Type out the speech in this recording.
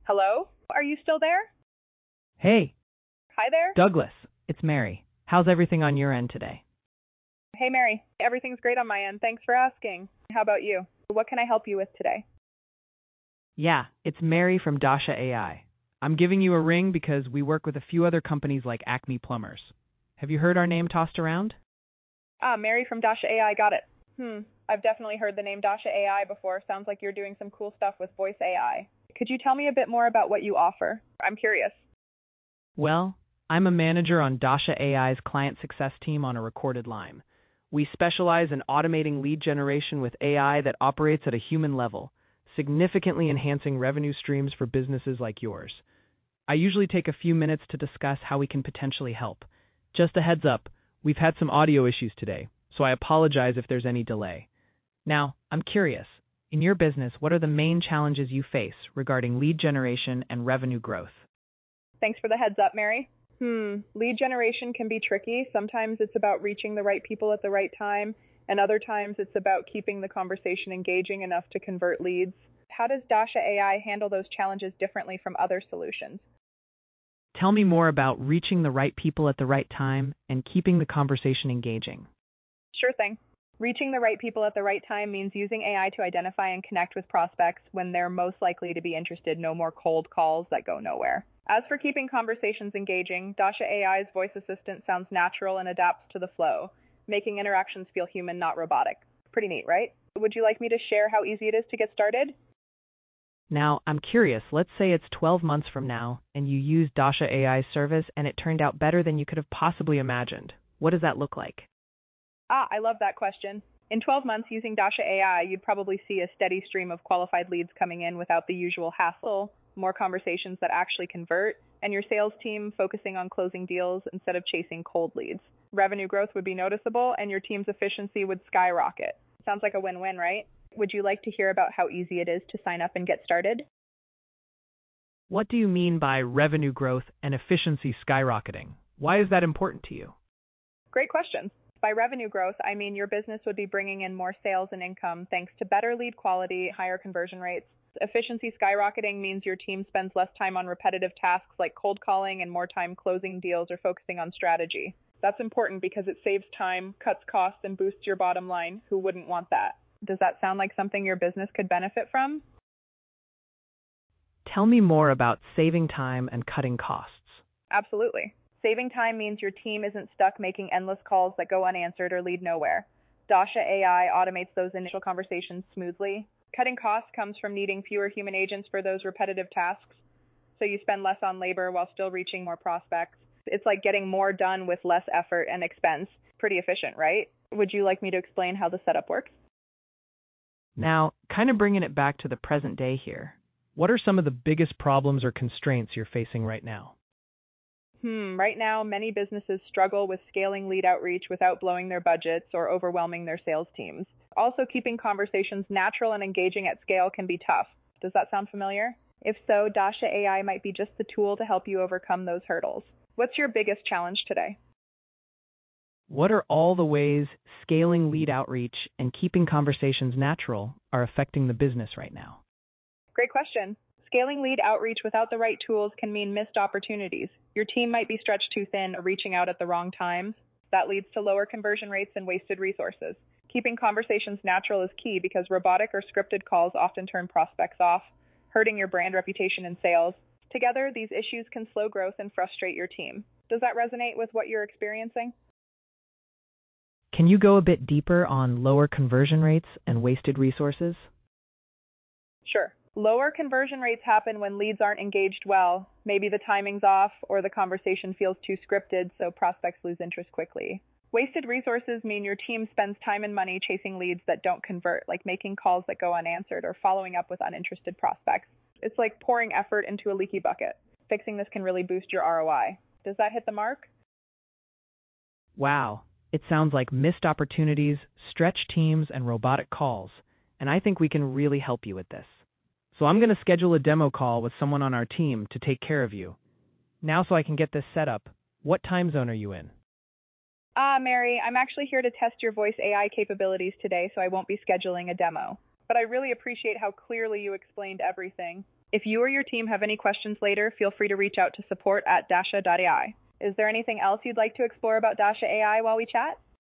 Hello? Are you still there? Hey, Hi there? Douglas, it's Mary. How's everything on your end today? Hey, Mary. Everything's great on my end. Thanks for asking. How about you? What can I help you with today? Yeah, it's Mary from Dasha AI. I'm giving you a ring because we work with a few other companies like Acme Plumbers. Have you heard our name tossed around? Mary from Dasha AI, got it. I've definitely heard the name Dasha AI before. Sounds like you're doing some cool stuff with voice AI. Could you tell me a bit more about what you offer? I'm curious. Well, I'm a manager on Dasha AI's client success team on a recorded line. We specialize in automating lead generation with AI that operates at a human level, significantly enhancing revenue streams for businesses like yours. I usually take a few minutes to discuss how we can potentially help. Just a heads up, we've had some audio issues today, so I apologize if there's any delay. Now, I'm curious, in your business, what are the main challenges you face regarding lead generation and revenue growth? Thanks for the heads up, Mary. Lead generation can be tricky. Sometimes it's about reaching the right people at the right time, and other times it's about keeping the conversation engaging enough to convert leads. How does Dasha AI handle those challenges differently from other solutions? Tell me more about reaching the right people at the right time and keeping the conversation engaging. Sure thing. Reaching the right people at the right time means using AI to identify and connect with prospects when they're most likely to be interested, no more cold calls that go nowhere. As for keeping conversations engaging, Dasha AI's voice assistant sounds natural and adapts to the flow, making interactions feel human, not robotic. Pretty neat, right? Would you like me to share how easy it is to get started? Now, I'm curious, let's say it's 12 months from now and you use Dasha AI's service and it turned out better than you could have possibly imagined. What does that look like? I love that question. In 12 months using Dasha AI, you'd probably see a steady stream of qualified leads coming in without the usual hassle, more conversations that actually convert, and your sales team focusing on closing deals instead of chasing cold leads. Revenue growth would be noticeable, and your team's efficiency would skyrocket. Sounds like a win-win, right? Would you like to hear about how easy it is to sign up and get started? What do you mean by revenue growth and efficiency skyrocketing? Why is that important to you? Great question. By revenue growth, I mean your business would be bringing in more sales and income thanks to better lead quality, higher conversion rates. Efficiency skyrocketing means your team spends less time on repetitive tasks like cold calling and more time closing deals or focusing on strategy. That's important because it saves time, cuts costs, and boosts your bottom line. Who wouldn't want that? Does that sound like something your business could benefit from? Tell me more about saving time and cutting costs. Absolutely. Saving time means your team isn't stuck making endless calls that go unanswered or lead nowhere. Dasha AI automates those initial conversations smoothly. Cutting costs comes from needing fewer human agents for those repetitive tasks, so you spend less on labor while still reaching more prospects. It's like getting more done with less effort and expense. Pretty efficient, right? Would you like me to explain how the setup works? Now, kind of bringing it back to the present day here, what are some of the biggest problems or constraints you're facing right now? Right now, many businesses struggle with scaling lead outreach without blowing their budgets or overwhelming their sales teams. Also, keeping conversations natural and engaging at scale can be tough. Does that sound familiar? If so, Dasha AI might be just the tool to help you overcome those hurdles. What's your biggest challenge today? What are all the ways scaling lead outreach and keeping conversations natural are affecting the business right now? Great question. Scaling lead outreach without the right tools can mean missed opportunities. Your team might be stretched too thin or reaching out at the wrong times. That leads to lower conversion rates and wasted resources. Keeping conversations natural is key because robotic or scripted calls often turn prospects off, hurting your brand reputation and sales. Together, these issues can slow growth and frustrate your team. Does that resonate with what you're experiencing? Can you go a bit deeper on lower conversion rates and wasted resources? Sure. Lower conversion rates happen when leads aren't engaged well. Maybe the timing's off or the conversation feels too scripted, so prospects lose interest quickly. Wasted resources mean your team spends time and money chasing leads that don't convert, like making calls that go unanswered or following up with uninterested prospects. It's like pouring effort into a leaky bucket. Fixing this can really boost your ROI. Does that hit the mark? Wow, it sounds like missed opportunities, stretched teams, and robotic calls, and I think we can really help you with this. So I'm going to schedule a demo call with someone on our team to take care of you. Now so I can get this set up, what time zone are you in? Mary, I'm actually here to test your voice AI capabilities today, so I won't be scheduling a demo. But I really appreciate how clearly you explained everything. If you or your team have any questions later, feel free to reach out to support@dasha.ai. Is there anything else you'd like to explore about Dasha AI while we chat?